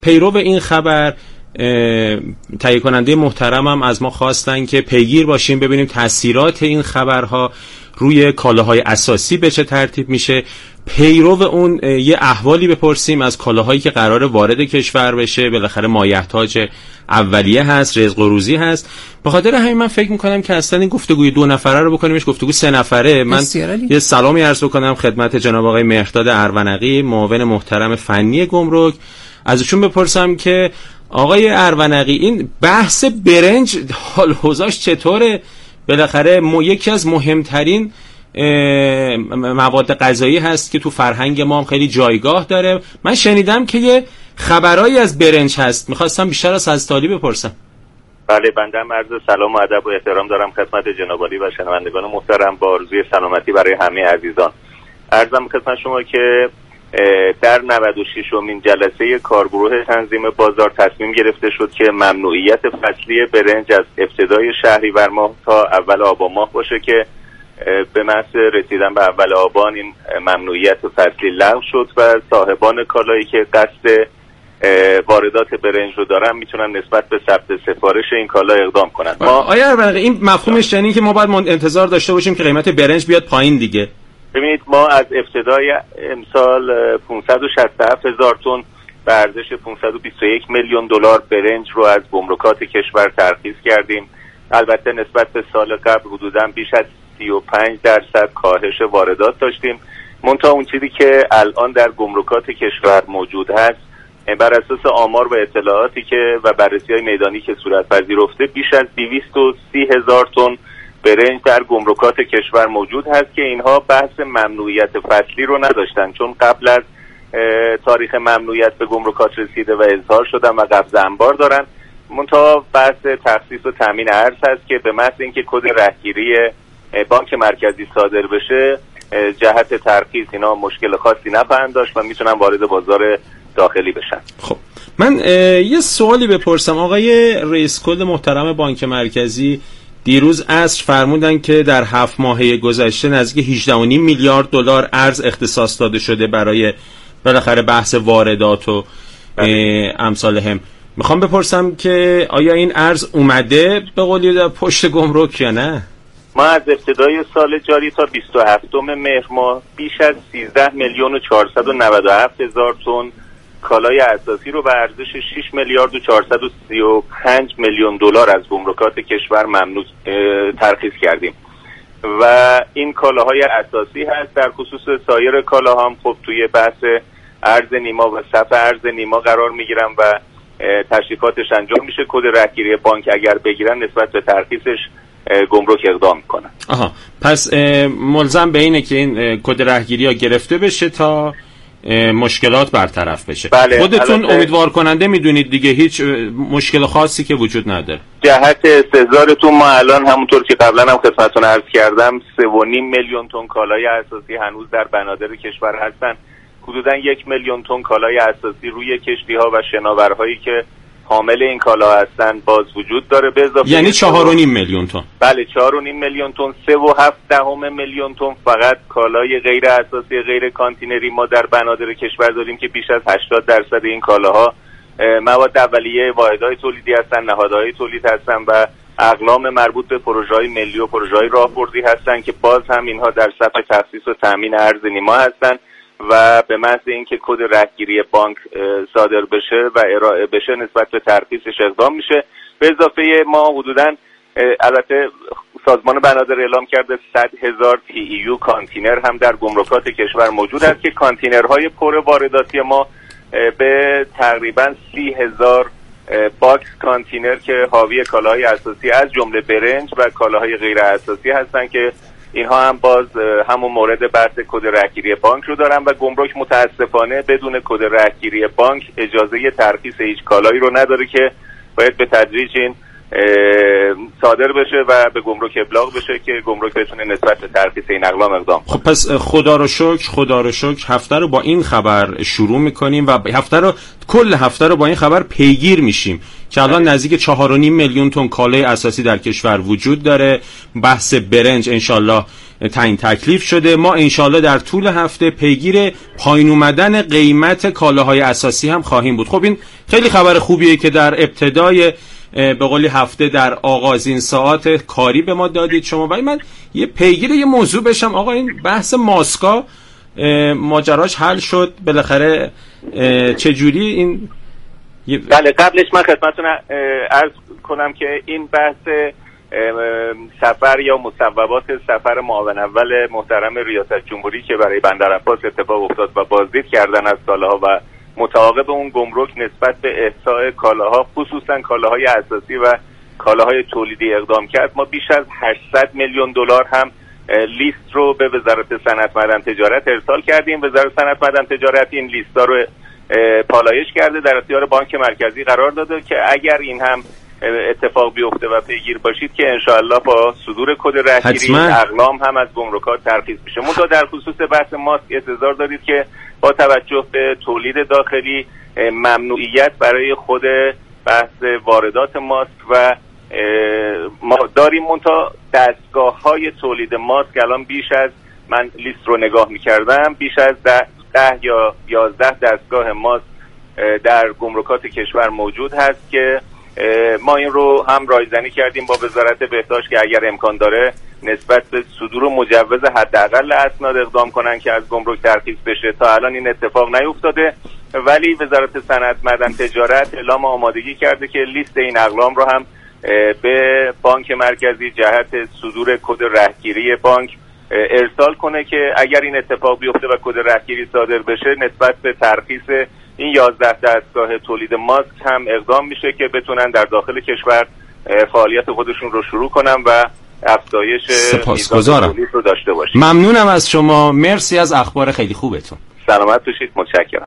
پیرو این خبر تهیه کننده محترمم از ما خواستن که پیگیر باشیم ببینیم تاثیرات این خبرها روی کالاهای اساسی به چه ترتیب میشه. پیرو اون یه احوالی بپرسیم از کالاهایی که قراره وارد کشور بشه. بالاخره مایحتاج اولیه هست، رزق و روزی هست. به خاطر همین من فکر میکنم که اصلا این گفتگوی 2 نفره رو بکنیمش گفتگو 3 نفره. من یه سلامی عرض بکنم خدمت جناب آقای مهرداد اروانقی، معاون محترم فنی گمرک، ازشون بپرسم که آقای اروانقی این بحث برنج حال حوزه‌اش چطوره؟ بالاخره یکی از مهمترین مواد غذایی هست که تو فرهنگ ما هم خیلی جایگاه داره. من شنیدم که یه خبرایی از برنج هست، میخواستم بیشتر از حضرت عالی بپرسم. بله، بنده هم عرض سلام و ادب و احترام دارم خدمت جناب عالی و شنوندگان محترم با آرزوی سلامتی برای همه عزیزان. عرضم خدمت شما که در 96مین جلسه کارگروه تنظیم بازار تصمیم گرفته شد که ممنوعیت فصلی برنج از ابتدای شهریور ماه تا اول آبان ماه باشه که به محض رسیدن به اول آبان این ممنوعیت فصلی لغو شد و صاحبان کالایی که قصد واردات برنج رو دارن میتونن نسبت به ثبت سفارش این کالا اقدام کنن. آیا این مفهومش یعنی که ما باید انتظار داشته باشیم که قیمت برنج بیاد پایین دیگه؟ ببینید، ما از ابتدای امسال 567,000 تن به ارزش 521 میلیون دلار برنج رو از گمرکات کشور ترخیص کردیم. البته نسبت به سال قبل حدوداً بیش از 35% کاهش واردات داشتیم. منتها اون چیزی که الان در گمرکات کشور موجود هست بر اساس آمار و اطلاعاتی که و بررسی‌های میدانی که صورت پذیرفته بیش از 230,000 تن برنج در گمرکات کشور موجود هست که اینها بحث ممنوعیت فصلی رو نداشتن، چون قبل از تاریخ ممنوعیت به گمرکات رسیده و اظهار شدن و قبض انبار دارن. منتها بحث تخصیص و تامین ارز هست که به محض اینکه کد رهگیری بانک مرکزی صادر بشه جهت ترخیص اینا مشکل خاصی نخواهند داشت و میتونن وارد بازار داخلی بشن. خب من یه سوالی بپرسم. آقای رئیس کل محترم بانک مرکزی دیروز عصر فرمودن که در 7 ماهه گذشته نزدیک 18.5 میلیارد دلار ارز اختصاص داده شده برای بالاخره بحث واردات و امثال هم. میخوام بپرسم که آیا این ارز اومده به قولی در پشت گمرک یا نه؟ ما از ابتدای سال جاری تا 27 مهر ماه بیش از 13,497,000 تن کالای اساسی رو به ارزش 6 میلیارد و 435 میلیون دلار از گمرکات کشور ممنوع ترخیص کردیم و این کالاهای اساسی هست. در خصوص سایر کالاها هم خب توی بحث ارز نیما و صف ارز نیما قرار میگیرن و تشریفاتش انجام میشه. کد رهگیری بانک اگر بگیرن نسبت به ترخیصش گمرک اقدام میکنن. آها، پس ملزم به اینه که این کد رهگیری ها گرفته بشه تا مشکلات برطرف بشه. بله، خودتون امیدوار کننده میدونید دیگه، هیچ مشکل خاصی که وجود نداره. جهت استحضارتون ما الان همونطور که قبلا هم خدمتتون عرض کردم 3.5 میلیون تن کالای اساسی هنوز در بنادر کشور هستن. حدوداً 1 میلیون تن کالای اساسی روی کشتی ها و شناورهایی که حامل این کالا هستن باز وجود داره. به اضافه یعنی 4.5 میلیون تن. بله، 4.5 میلیون تن. 3.7 میلیون تن فقط کالای غیر اساسی غیر کانتینری ما در بنادر کشور داریم که بیش از 80% این کالاها مواد اولیه واحدهای تولیدی هستن، نهادهای تولید هستن و اقلام مربوط به پروژه‌های ملی و پروژه‌های راهبردی هستن که باز هم اینها در صف تخصیص و تامین ارز نیما هستن و به محض اینکه کد رهگیری بانک صادر بشه و ارائه بشه نسبت به ترخیصش اقدام میشه. به اضافه ما حدوداً البته سازمان بنادر اعلام کرده 100,000 TEU کانتینر هم در گمرکات کشور موجود است که کانتینرهای پر وارداتی ما به تقریباً 30,000 باکس کانتینر که حاوی کالاهای اساسی از جمله برنج و کالاهای غیر اساسی هستن که اینها هم باز همون مورد بحث کد رهگیری بانک رو دارن و گمرک متاسفانه بدون کد رهگیری بانک اجازه ترخیص هیچ کالایی رو نداره که باید به تدریج این صادر بشه و به گمرک ابلاغ بشه که گمرک بتونه نسبت به ترخیص این اقلام اقدام کنه. خب پس خدا رو شکر هفته رو با این خبر شروع میکنیم و کل هفته رو با این خبر پیگیر میشیم که الان نزدیک 4.5 میلیون تن کالای اساسی در کشور وجود داره. بحث برنج انشالله تعیین تکلیف شده. ما انشالله در طول هفته پیگیر پایین اومدن قیمت کالاهای اساسی هم خواهیم بود. خب این خیلی خبر خوبیه که در ابتدای به قولی هفته در آغازین ساعات کاری به ما دادید شما. ولی من یه پیگیر یه موضوع بشم آقا، این بحث ماسکا ماجراش حل شد بالاخره؟ چجوری این؟ بله، قبلش من خدمتتون عرض کنم که این بحث سفر یا مصوبات سفر معاون اول محترم ریاست جمهوری که برای بندر عباس اتفاق افتاد و بازدید کردن از کالاها و متعاقب اون گمرک نسبت به احصاء کالاها خصوصا کالاهای اساسی و کالاهای تولیدی اقدام کرد. ما بیش از 800 میلیون دلار هم لیست رو به وزارت صنعت معدن تجارت ارسال کردیم. وزارت صنعت معدن تجارت این لیست‌ها رو پالایش کرده، در اختیار بانک مرکزی قرار داده که اگر این هم اتفاق بیفته و پیگیر باشید که انشاءالله با صدور کد رهگیری اقلام هم از گمرکات ترخیص میشه. منتها در خصوص بحث ماسک انتظار دارید که با توجه به تولید داخلی ممنوعیت برای خود بحث واردات ماسک و ما داریم. منتها دستگاه‌های تولید ماسک الان بیش از، من لیست رو نگاه می‌کردم، بیش از 10 یا 11 دستگاه ماسک در گمرکات کشور موجود هست که ما این رو هم رایزنی کردیم با وزارت بهداشت که اگر امکان داره نسبت به صدور مجوز حداقل اسناد اقدام کنن که از گمرک ترخیص بشه. تا الان این اتفاق نیفتاده، ولی وزارت صنعت معدن تجارت اعلام آمادگی کرده که لیست این اقلام رو هم به بانک مرکزی جهت صدور کد رهگیری بانک ارسال کنه که اگر این اتفاق بیفته و کد رهگیری صادر بشه نسبت به ترخیص این 11 دستگاه تولید ماسک هم اقدام میشه که بتونن در داخل کشور فعالیت خودشون رو شروع کنن و افزایش میزان تولید رو داشته باشن. ممنونم از شما، مرسی از اخبار خیلی خوبتون. سلامت باشید، متشکرم.